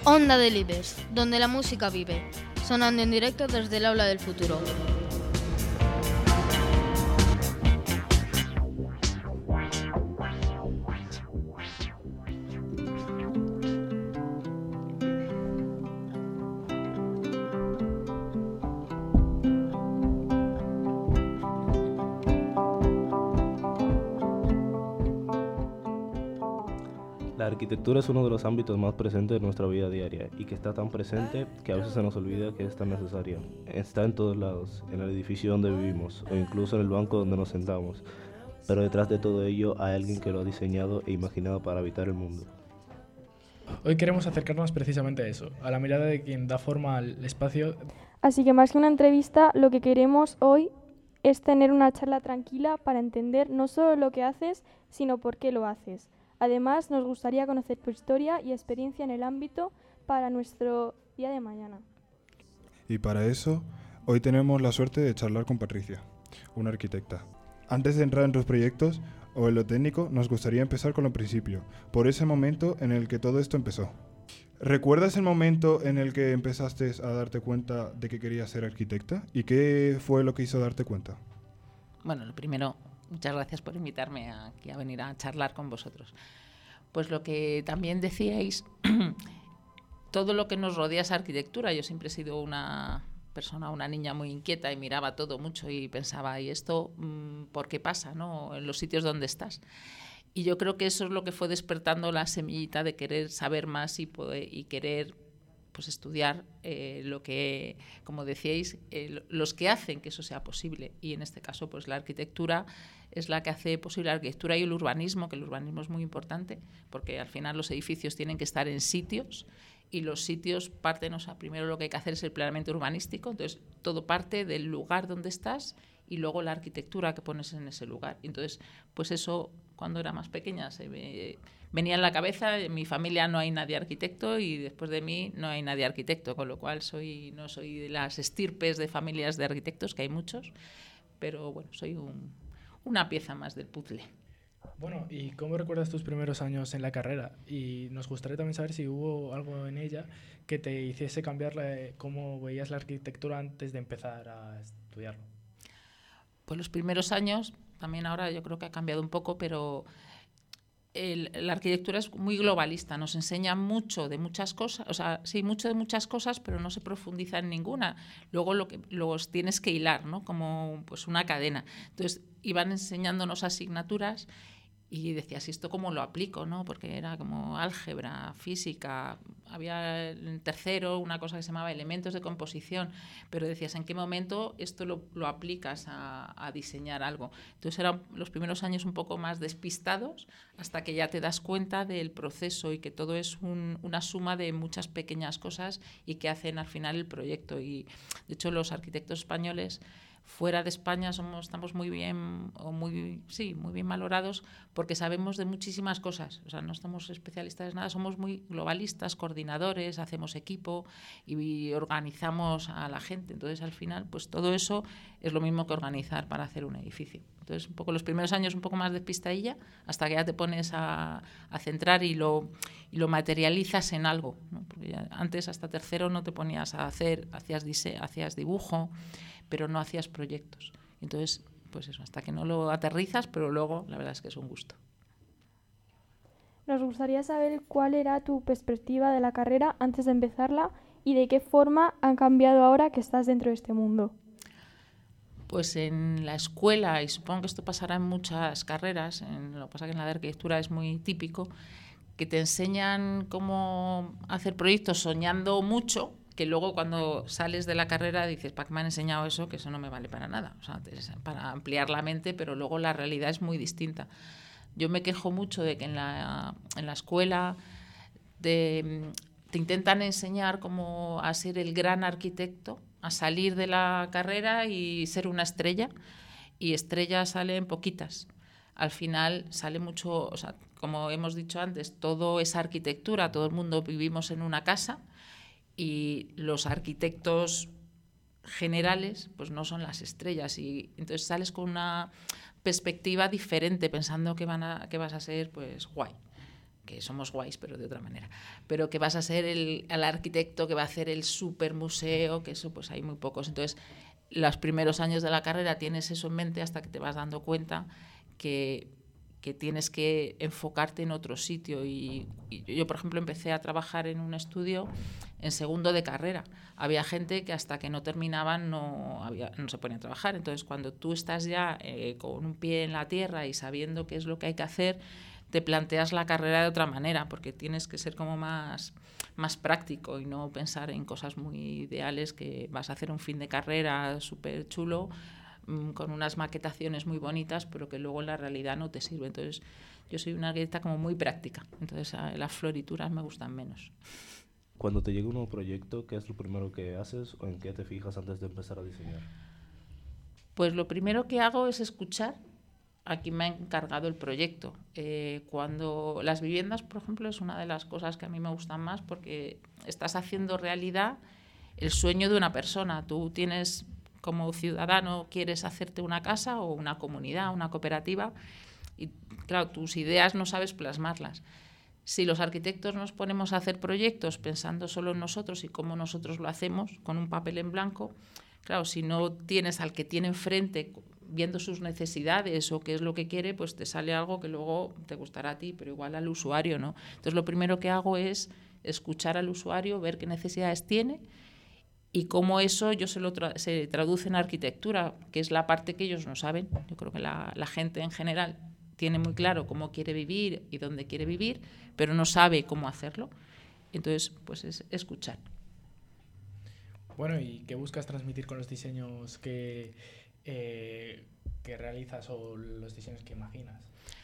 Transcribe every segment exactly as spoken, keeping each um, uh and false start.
Onda de Libes, donde la música vive, sonando en directo desde el aula del futuro. La arquitectura es uno de los ámbitos más presentes de nuestra vida diaria y que está tan presente que a veces se nos olvida que es tan necesaria. Está en todos lados, en el edificio donde vivimos o incluso en el banco donde nos sentamos. Pero detrás de todo ello hay alguien que lo ha diseñado e imaginado para habitar el mundo. Hoy queremos acercarnos precisamente a eso, a la mirada de quien da forma al espacio. Así que más que una entrevista, lo que queremos hoy es tener una charla tranquila para entender no solo lo que haces, sino por qué lo haces. Además, nos gustaría conocer tu historia y experiencia en el ámbito para nuestro día de mañana. Y para eso, hoy tenemos la suerte de charlar con Patricia, una arquitecta. Antes de entrar en tus proyectos o en lo técnico, nos gustaría empezar con lo principio, por ese momento en el que todo esto empezó. ¿Recuerdas el momento en el que empezaste a darte cuenta de que querías ser arquitecta? ¿Y qué fue lo que hizo darte cuenta? Bueno, lo primero, muchas gracias por invitarme aquí a venir a charlar con vosotros. Pues lo que también decíais, todo lo que nos rodea es arquitectura. Yo siempre he sido una persona, una niña muy inquieta y miraba todo mucho y pensaba, ¿y esto por qué pasa, ¿no? En los sitios donde estás? Y yo creo que eso es lo que fue despertando la semillita de querer saber más y, poder, y querer pues, estudiar eh, lo que, como decíais, eh, los que hacen que eso sea posible. Y en este caso, pues la arquitectura es la que hace posible la arquitectura y el urbanismo, que el urbanismo es muy importante, porque al final los edificios tienen que estar en sitios y los sitios parten, o sea, primero lo que hay que hacer es el planeamiento urbanístico, entonces todo parte del lugar donde estás y luego la arquitectura que pones en ese lugar. Entonces, pues eso, cuando era más pequeña, se me venía en la cabeza. En mi familia no hay nadie arquitecto y después de mí no hay nadie arquitecto, con lo cual soy no soy de las estirpes de familias de arquitectos, que hay muchos, pero bueno, soy un, una pieza más del puzzle. Bueno, ¿y cómo recuerdas tus primeros años en la carrera? Y nos gustaría también saber si hubo algo en ella que te hiciese cambiar la, cómo veías la arquitectura antes de empezar a estudiarlo. Pues los primeros años, también ahora yo creo que ha cambiado un poco, pero el, la arquitectura es muy globalista, nos enseña mucho de muchas cosas, o sea, sí, mucho de muchas cosas, pero no se profundiza en ninguna. Luego lo que los tienes que hilar, ¿no? Como pues una cadena. Entonces iban enseñándonos asignaturas y decías, ¿y esto cómo lo aplico, no? Porque era como álgebra, física, había en tercero una cosa que se llamaba elementos de composición, pero decías, ¿en qué momento esto lo, lo aplicas a, a diseñar algo? Entonces eran los primeros años un poco más despistados, hasta que ya te das cuenta del proceso y que todo es un, una suma de muchas pequeñas cosas y que hacen al final el proyecto. Y de hecho los arquitectos españoles fuera de España somos, estamos muy bien, o muy, sí, muy bien valorados porque sabemos de muchísimas cosas. O sea, no estamos especialistas en nada, somos muy globalistas, coordinadores, hacemos equipo y organizamos a la gente. Entonces, al final, pues todo eso es lo mismo que organizar para hacer un edificio. Entonces, un poco los primeros años un poco más de pistadilla, hasta que ya te pones a, a centrar y lo, y lo materializas en algo, ¿no? Porque ya antes, hasta tercero, no te ponías a hacer, hacías, dise, hacías dibujo, pero no hacías proyectos. Entonces, pues eso, hasta que no lo aterrizas, pero luego la verdad es que es un gusto. Nos gustaría saber cuál era tu perspectiva de la carrera antes de empezarla y de qué forma han cambiado ahora que estás dentro de este mundo. Pues en la escuela, y supongo que esto pasará en muchas carreras, en, lo que pasa es que en la de arquitectura es muy típico, que te enseñan cómo hacer proyectos soñando mucho, que luego cuando sales de la carrera dices, ¿para qué me han enseñado eso? Que eso no me vale para nada. O sea, para ampliar la mente, pero luego la realidad es muy distinta. Yo me quejo mucho de que en la, en la escuela de, te intentan enseñar cómo a ser el gran arquitecto, a salir de la carrera y ser una estrella, y estrellas salen poquitas. Al final sale mucho, o sea, como hemos dicho antes, todo es arquitectura, todo el mundo vivimos en una casa, y los arquitectos generales pues no son las estrellas, y entonces sales con una perspectiva diferente pensando que, van a, que vas a ser pues guay, que somos guays, pero de otra manera, pero que vas a ser el, el arquitecto que va a hacer el super museo, que eso pues hay muy pocos. Entonces, los primeros años de la carrera tienes eso en mente hasta que te vas dando cuenta que, que tienes que enfocarte en otro sitio. Y, y yo, por ejemplo, empecé a trabajar en un estudio en segundo de carrera. Había gente que hasta que no terminaban no, había, no se ponía a trabajar. Entonces, cuando tú estás ya eh, con un pie en la tierra y sabiendo qué es lo que hay que hacer, te planteas la carrera de otra manera, porque tienes que ser como más, más práctico y no pensar en cosas muy ideales, que vas a hacer un fin de carrera súper chulo, mmm, con unas maquetaciones muy bonitas, pero que luego en la realidad no te sirve. Entonces, yo soy una arquitecta como muy práctica, entonces a, las florituras me gustan menos. Cuando te llega un nuevo proyecto, ¿qué es lo primero que haces o en qué te fijas antes de empezar a diseñar? Pues lo primero que hago es escuchar a quien me ha encargado el proyecto. Eh, cuando las viviendas, por ejemplo, es una de las cosas que a mí me gustan más, porque estás haciendo realidad el sueño de una persona. Tú tienes, como ciudadano, quieres hacerte una casa o una comunidad, una cooperativa, y claro, tus ideas no sabes plasmarlas. Si los arquitectos nos ponemos a hacer proyectos pensando solo en nosotros y cómo nosotros lo hacemos, con un papel en blanco, claro, si no tienes al que tiene enfrente viendo sus necesidades o qué es lo que quiere, pues te sale algo que luego te gustará a ti, pero igual al usuario no. Entonces, lo primero que hago es escuchar al usuario, ver qué necesidades tiene y cómo eso yo se lo tra- se traduce en arquitectura, que es la parte que ellos no saben. Yo creo que la, la gente en general tiene muy claro cómo quiere vivir y dónde quiere vivir, pero no sabe cómo hacerlo. Entonces, pues es escuchar. Bueno, ¿y qué buscas transmitir con los diseños que, eh, que realizas o los diseños que imaginas?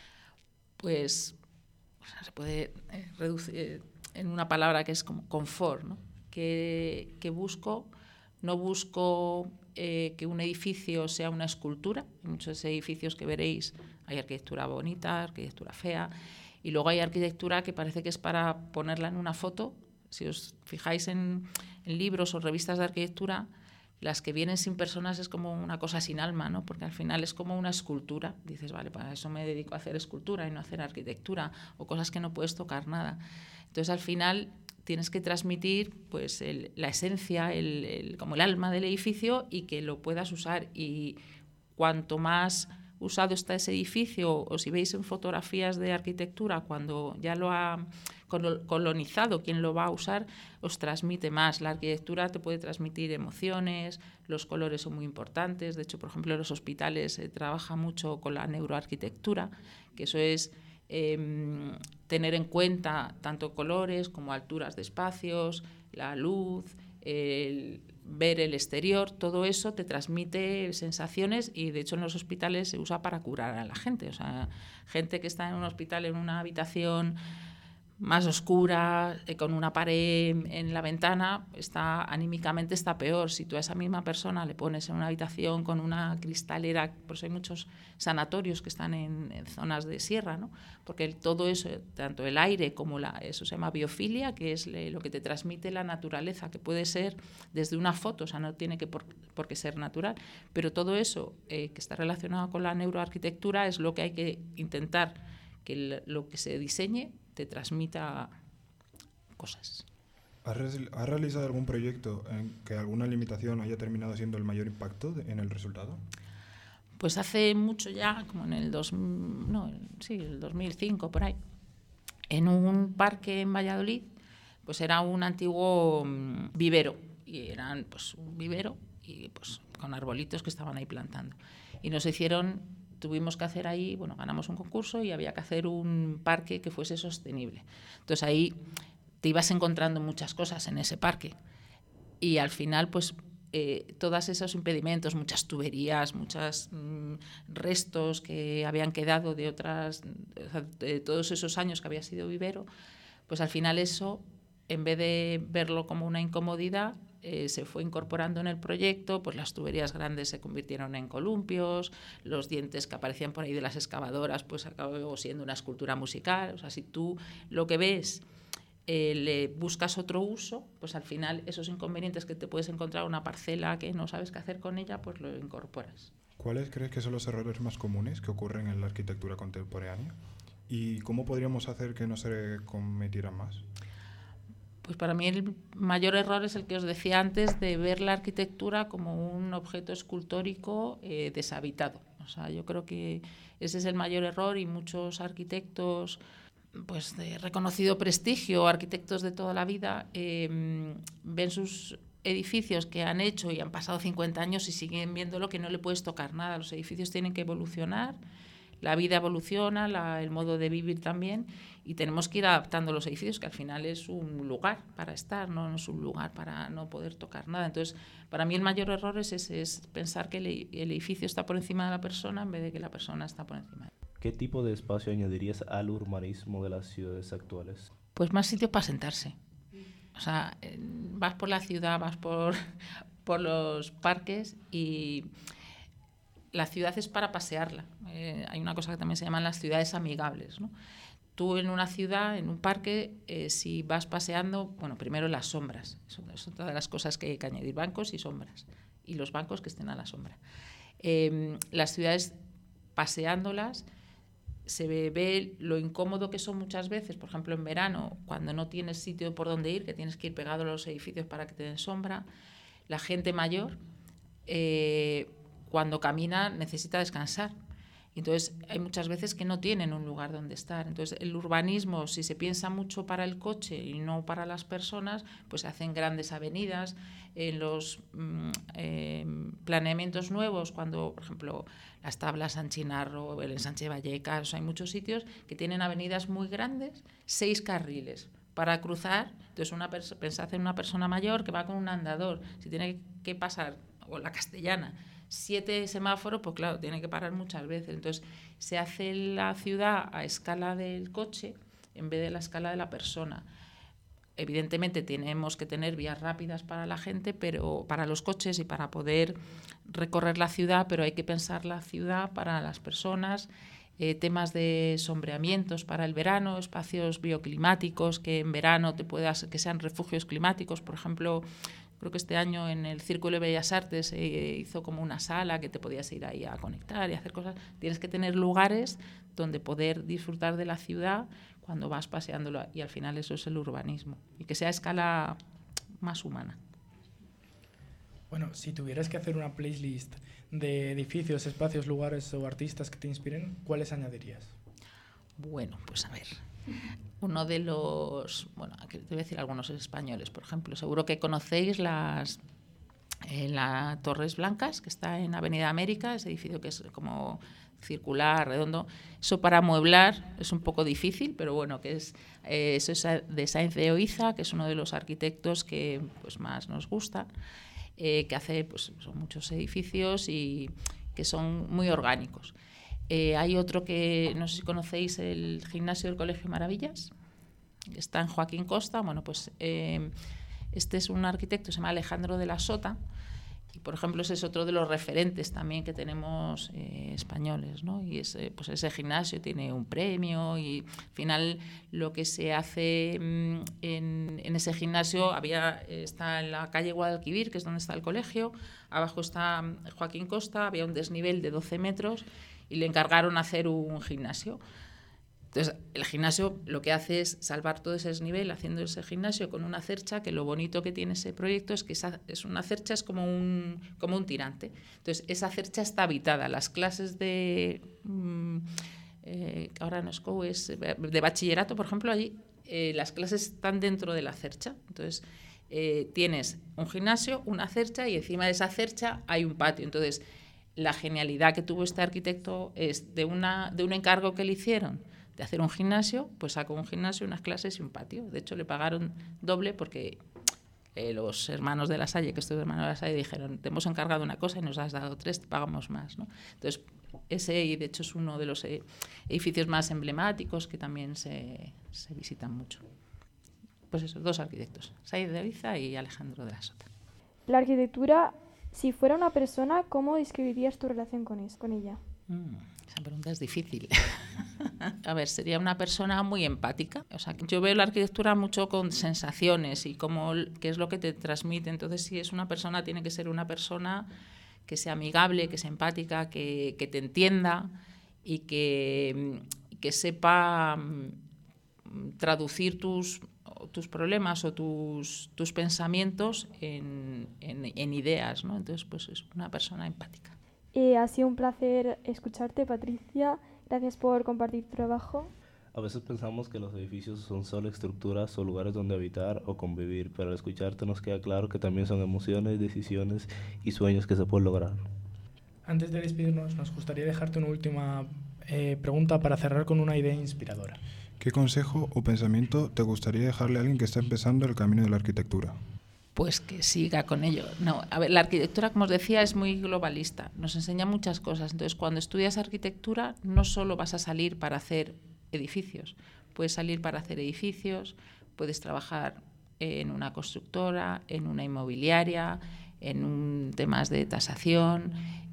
Pues o sea, se puede eh, reducir eh, en una palabra que es como confort, ¿no? Que, que busco, no busco eh, que un edificio sea una escultura. En muchos edificios que veréis hay arquitectura bonita, arquitectura fea, y luego hay arquitectura que parece que es para ponerla en una foto. Si os fijáis en, en libros o revistas de arquitectura, las que vienen sin personas es como una cosa sin alma, ¿no? Porque al final es como una escultura. Dices, vale, para eso me dedico a hacer escultura y no a hacer arquitectura, o cosas que no puedes tocar nada. Entonces, al final tienes que transmitir pues el, la esencia, el, el, como el alma del edificio, y que lo puedas usar. Y cuanto más usado está ese edificio, o si veis en fotografías de arquitectura, cuando ya lo ha colonizado quien lo va a usar, os transmite más. La arquitectura te puede transmitir emociones, los colores son muy importantes. De hecho, por ejemplo, en los hospitales se trabaja mucho con la neuroarquitectura, que eso es eh, tener en cuenta tanto colores como alturas de espacios, la luz, el ver el exterior. Todo eso te transmite sensaciones, y de hecho en los hospitales se usa para curar a la gente. O sea, gente que está en un hospital en una habitación más oscura, eh, con una pared en la ventana, está anímicamente está peor. Si tú a esa misma persona le pones en una habitación con una cristalera, por eso hay muchos sanatorios que están en, en zonas de sierra, ¿no? Porque el, todo eso, tanto el aire como la, eso se llama biofilia, que es le, lo que te transmite la naturaleza, que puede ser desde una foto, o sea, no tiene que por, por qué ser natural, pero todo eso eh, que está relacionado con la neuroarquitectura es lo que hay que intentar que el, lo que se diseñe te transmita cosas. ¿Has, re- ¿Has realizado algún proyecto en que alguna limitación haya terminado siendo el mayor impacto de, en el resultado? Pues hace mucho ya, como en el, dos, no, sí, el dos mil cinco, por ahí, en un parque en Valladolid, pues era un antiguo um, vivero, y eran pues un vivero y pues con arbolitos que estaban ahí plantando. Y nos hicieron... Tuvimos que hacer ahí, bueno, ganamos un concurso y había que hacer un parque que fuese sostenible. Entonces ahí te ibas encontrando muchas cosas en ese parque. Y al final, pues, eh, todos esos impedimentos, muchas tuberías, muchos mmm, restos que habían quedado de otras, de todos esos años que había sido vivero, pues al final eso, en vez de verlo como una incomodidad, Eh, se fue incorporando en el proyecto. Pues las tuberías grandes se convirtieron en columpios, los dientes que aparecían por ahí de las excavadoras pues acabó siendo una escultura musical. O sea, si tú lo que ves eh, le buscas otro uso, pues al final esos inconvenientes que te puedes encontrar, una parcela que no sabes qué hacer con ella, pues lo incorporas. ¿Cuáles crees que son los errores más comunes que ocurren en la arquitectura contemporánea? ¿Y cómo podríamos hacer que no se cometieran más? Pues para mí el mayor error es el que os decía antes, de ver la arquitectura como un objeto escultórico eh, deshabitado. O sea, yo creo que ese es el mayor error, y muchos arquitectos pues de reconocido prestigio, arquitectos de toda la vida, eh, ven sus edificios que han hecho y han pasado cincuenta años y siguen viéndolo, que no le puedes tocar nada. Los edificios tienen que evolucionar, la vida evoluciona, la, el modo de vivir también, y tenemos que ir adaptando los edificios, que al final es un lugar para estar, no, no es un lugar para no poder tocar nada. Entonces, para mí el mayor error es ese, es pensar que el, el edificio está por encima de la persona en vez de que la persona está por encima de él. ¿Qué tipo de espacio añadirías al urbanismo de las ciudades actuales? Pues más sitios para sentarse. O sea, vas por la ciudad, vas por, por los parques, y la ciudad es para pasearla. Eh, hay una cosa que también se llaman las ciudades amigables, ¿no? Tú en una ciudad, en un parque, eh, si vas paseando, bueno, primero las sombras. Son, son todas las cosas que hay que añadir, bancos y sombras. Y los bancos que estén a la sombra. Eh, las ciudades, paseándolas, se ve, ve lo incómodo que son muchas veces, por ejemplo en verano, cuando no tienes sitio por donde ir, que tienes que ir pegado a los edificios para que te den sombra. La gente mayor, eh, cuando camina, necesita descansar. Entonces hay muchas veces que no tienen un lugar donde estar. Entonces el urbanismo, si se piensa mucho para el coche y no para las personas, pues se hacen grandes avenidas. En los mm, eh, planeamientos nuevos, cuando por ejemplo las Tablas, San Chinarro, el ensanche de Vallecas, hay muchos sitios que tienen avenidas muy grandes, seis carriles para cruzar. Entonces una pers- pensad en una persona mayor que va con un andador, si tiene que pasar, o la Castellana, siete semáforos, pues claro, tiene que parar muchas veces. Entonces se hace la ciudad a escala del coche en vez de la escala de la persona. Evidentemente tenemos que tener vías rápidas para la gente, pero para los coches y para poder recorrer la ciudad, pero hay que pensar la ciudad para las personas, eh, temas de sombreamientos para el verano, espacios bioclimáticos que en verano te puedas, que sean refugios climáticos. Por ejemplo, creo que este año en el Círculo de Bellas Artes se eh, hizo como una sala que te podías ir ahí a conectar y hacer cosas. Tienes que tener lugares donde poder disfrutar de la ciudad cuando vas paseándolo, y al final eso es el urbanismo, y que sea a escala más humana. Bueno, si tuvieras que hacer una playlist de edificios, espacios, lugares o artistas que te inspiren, ¿cuáles añadirías? Bueno, pues a ver, uno de los, bueno, aquí te voy a decir algunos españoles, por ejemplo, seguro que conocéis las eh, la Torres Blancas, que está en Avenida América, ese edificio que es como circular, redondo. Eso para amueblar es un poco difícil, pero bueno, que es eh, eso es de Sáenz de Oiza, que es uno de los arquitectos que pues más nos gusta, eh, que hace pues son muchos edificios y que son muy orgánicos. Eh, hay otro que, no sé si conocéis, el gimnasio del Colegio Maravillas, que está en Joaquín Costa. Bueno, pues eh, este es un arquitecto, se llama Alejandro de la Sota, y por ejemplo ese es otro de los referentes también que tenemos eh, españoles, ¿no? Y ese, pues ese gimnasio tiene un premio, y al final lo que se hace mmm, en, en ese gimnasio había, está en la calle Guadalquivir, que es donde está el colegio, abajo está Joaquín Costa, había un desnivel de doce metros y le encargaron hacer un gimnasio. Entonces, el gimnasio lo que hace es salvar todo ese desnivel haciendo ese gimnasio con una cercha, que lo bonito que tiene ese proyecto es que esa, es una cercha es como un, como un tirante. Entonces, esa cercha está habitada. Las clases de, mmm, eh, ahora no es C O U, es de bachillerato, por ejemplo, allí eh, las clases están dentro de la cercha. Entonces, eh, tienes un gimnasio, una cercha, y encima de esa cercha hay un patio. Entonces, la genialidad que tuvo este arquitecto es de, una, de un encargo que le hicieron de hacer un gimnasio, pues sacó un gimnasio, unas clases y un patio. De hecho, le pagaron doble porque eh, los hermanos de La Salle, que estos hermanos de La Salle, dijeron, te hemos encargado una cosa y nos has dado tres, te pagamos más, ¿no? Entonces, ese, y de hecho es uno de los edificios más emblemáticos que también se, se visitan mucho. Pues esos dos arquitectos, Sáenz de Oiza y Alejandro de la Sota. La arquitectura, si fuera una persona, ¿cómo describirías tu relación con, es, con ella? Mm, esa pregunta es difícil. A ver, sería una persona muy empática. O sea, yo veo la arquitectura mucho con sensaciones y cómo, qué es lo que te transmite. Entonces, si es una persona, tiene que ser una persona que sea amigable, que sea empática, que, que te entienda y que, que sepa mm, traducir tus, tus problemas o tus, tus pensamientos en, en, en ideas, ¿no? Entonces, pues es una persona empática. Eh, ha sido un placer escucharte, Patricia. Gracias por compartir tu trabajo. A veces pensamos que los edificios son solo estructuras o lugares donde habitar o convivir, pero al escucharte nos queda claro que también son emociones, decisiones y sueños que se pueden lograr. Antes de despedirnos, nos gustaría dejarte una última eh, pregunta para cerrar con una idea inspiradora. ¿Qué consejo o pensamiento te gustaría dejarle a alguien que está empezando el camino de la arquitectura? Pues que siga con ello. No, a ver, la arquitectura, como os decía, es muy globalista. Nos enseña muchas cosas. Entonces, cuando estudias arquitectura, no solo vas a salir para hacer edificios. Puedes salir para hacer edificios, puedes trabajar en una constructora, en una inmobiliaria, en un, temas de tasación,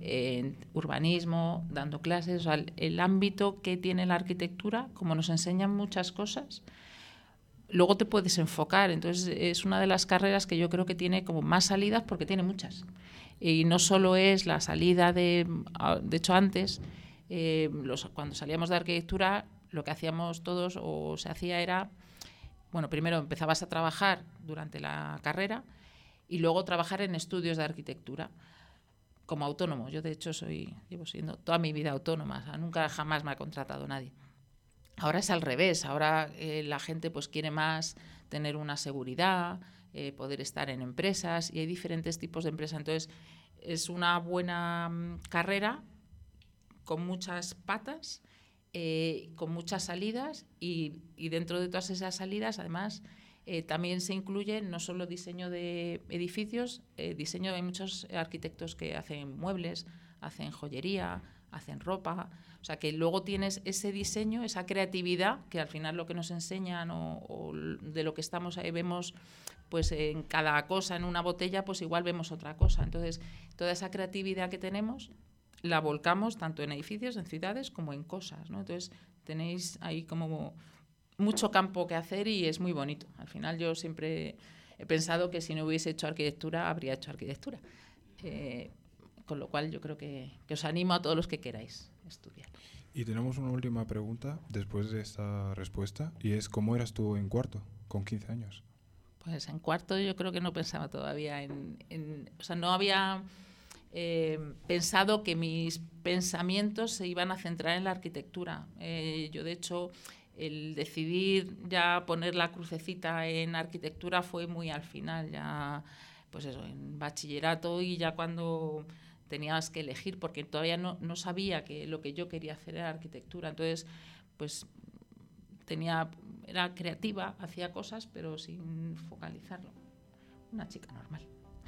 en urbanismo, dando clases. O sea, el, el ámbito que tiene la arquitectura, como nos enseñan muchas cosas, luego te puedes enfocar. Entonces, es una de las carreras que yo creo que tiene como más salidas porque tiene muchas. Y no solo es la salida de... De hecho, antes, eh, los, cuando salíamos de arquitectura, lo que hacíamos todos o se hacía era, bueno, primero empezabas a trabajar durante la carrera y luego trabajar en estudios de arquitectura como autónomo. Yo, de hecho, soy llevo siendo toda mi vida autónoma, o sea, nunca jamás me ha contratado nadie. Ahora es al revés, ahora eh, la gente pues quiere más tener una seguridad, eh, poder estar en empresas, y hay diferentes tipos de empresas. Entonces, es una buena mm, carrera con muchas patas, eh, con muchas salidas, y, y dentro de todas esas salidas, además, eh, también se incluye no solo diseño de edificios, eh, diseño, hay muchos arquitectos que hacen muebles, hacen joyería, hacen ropa. O sea, que luego tienes ese diseño, esa creatividad, que al final lo que nos enseñan o, o de lo que estamos ahí vemos, pues en cada cosa, en una botella, pues igual vemos otra cosa. Entonces, toda esa creatividad que tenemos la volcamos tanto en edificios, en ciudades, como en cosas, ¿no? Entonces, tenéis ahí como mucho campo que hacer y es muy bonito. Al final, yo siempre he pensado que si no hubiese hecho arquitectura, habría hecho arquitectura. Eh, con lo cual, yo creo que, que os animo a todos los que queráis estudiar. Y tenemos una última pregunta después de esta respuesta, y es ¿cómo eras tú en cuarto, con quince años? Pues en cuarto yo creo que no pensaba todavía en... en o sea, no había eh, pensado que mis pensamientos se iban a centrar en la arquitectura. Eh, yo, de hecho, el decidir ya poner la crucecita en arquitectura fue muy al final, ya pues eso, en bachillerato, y ya cuando tenías que elegir, porque todavía no, no sabía que lo que yo quería hacer era arquitectura. Entonces, pues tenía, era creativa, hacía cosas, pero sin focalizarlo. Una chica normal.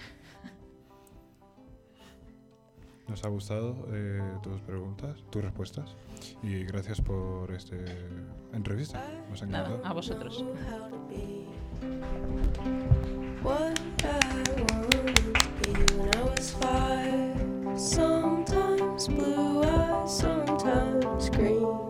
Nos ha gustado eh, tus preguntas, tus respuestas, y gracias por esta entrevista. Nos ha encantado. Nada, a vosotros. Sometimes blue eyes, sometimes green.